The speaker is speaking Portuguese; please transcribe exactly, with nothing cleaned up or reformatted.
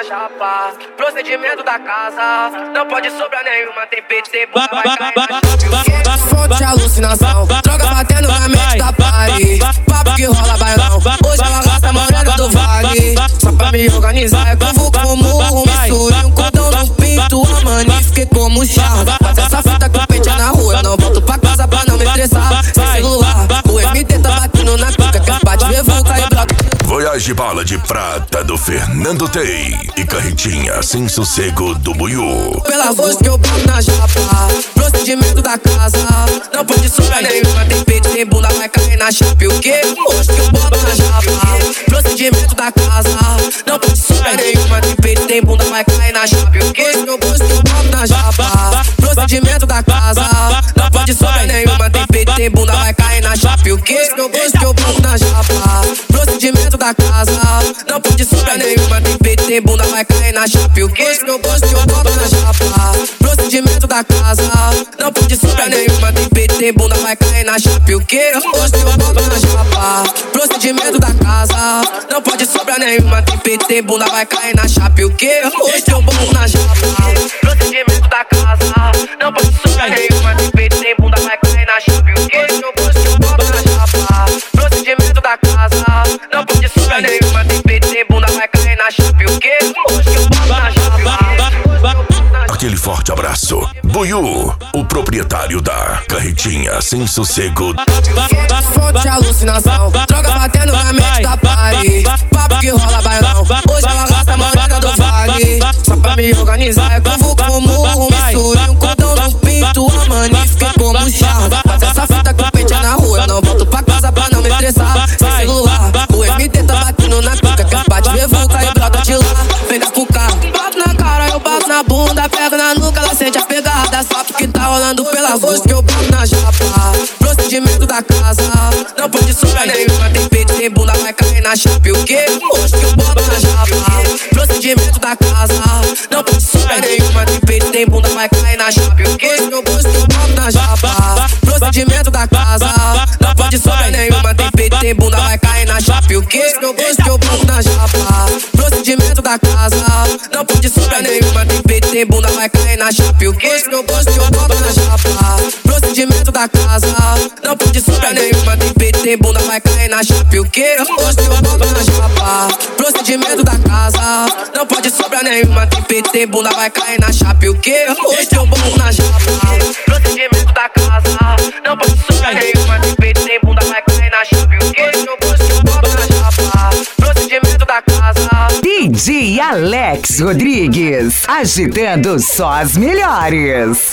chapa. Procedimento da casa, não pode sobrar nenhuma. Tem peito, tem bunda, vai cair na chapa. Fonte alucinação, droga batendo na mente da party. Papo que rola bailão, hoje ela gasta morena do vale. Só pra me organizar é como como misture um cordão no pinto. A mani fiquei como charme. Faz essa fita que eu pente na rua, eu não volto pra casa pra não me estressar. Sem celular, o M T tá batendo na cuca, que bate revolta e brota. Voyage Bala de Prata do Fernando Tei e Carretinha Sem Sossego do Buiú. Pela voz que eu boto na japa, procedimento da casa, não pode sobrar nenhuma. Tem peito, tem bunda, vai cair na chapa. E o que? Hoje que eu boto na japa, procedimento da casa, não pode sobrar nenhuma. Tem peito, tem bunda, vai cair na chapa. E o que? Eu gosto que eu boto na japa, procedimento da casa, não pode sobrar nenhuma. Tem peito, tem bunda, vai cair na chapa. E o que? Eu gosto que eu boto na japa, procedimento da casa, não pode sobrar nenhuma. Tem peito, tem bunda, vai cair na chapa. E o que? Eu gosto que eu boto na japa, procedimento da casa, não pode sobrar nenhuma. Tem peito, tem bunda, vai cair na chapa. E o que? Eu gosto que eu boto na japa, procedimento da casa, não pode sobrar nenhuma. Tem peito, tem bunda, vai cair na chapa. E o que? Eu gosto que eu boto na japa, Procedimento da casa, não pode sobrar nenhuma. Tem peito, tem bunda, vai cair na chapa. E o que? Eu gosto que eu boto na chapa, procedimento da casa, não pode sobrar nenhuma. Tem peito, tem bunda, vai cair na chapa. E o que? Hoje que eu boto na chapa. Aquele forte abraço. Buiú, o proprietário da Carretinha Sem Sossego. Fonte alucinação, droga batendo na mente da party. Papo que rola bailão, hoje ela gasta morena do vale. Só pra me organizar é como como misture um cordão no pinto. A mani fiquei como charme. Faz essa fita que eu pente na rua, eu não volto pra casa pra não me estressar. Sem celular, o M T tá batendo na cuca, que bate revolta e brota de lá. Vem da cuca, bato na cara, eu bato na bunda, pego na nuca, ela sente a pegada. Sabe que tá rolando pela voz que eu boto na japa, procedimento da casa, não pode sobrar nenhuma. Tem peito, tem bunda, vai cair na chapa. E o que? Hoje que eu boto na japa, procedimento da casa, não pode sobrar nenhuma. Tem peito, tem bunda, vai cair na chapa. E o que? Eu gosto que eu boto na japa, procedimento da casa, não pode sobrar nenhuma. Tem peito, tem bunda, vai cair na chapa. E o que? Eu gosto que eu boto na japa, procedimento da casa, não pode sobrar nenhuma. Tem peito, tem bunda, vai cair na chapa. E o que? Eu gosto que eu boto na japa, procedimento da casa, não pode sobrar nenhuma. Tem peito, tem bunda, vai cair na chapa. E o que? Eu gosto que eu boto na japa, procedimento da casa, não pode sobrar nenhuma. Tem peito, tem bunda, vai cair na chapa. E o que? Eu gosto que eu boto na japa, Procedimento da casa, não pode sobrar nenhuma. Tem peito, tem bunda, vai cair na chapa. E o que? Eu gosto que eu boto na chapa, procedimento da casa. D J Alex Rodrigues, agitando só as melhores.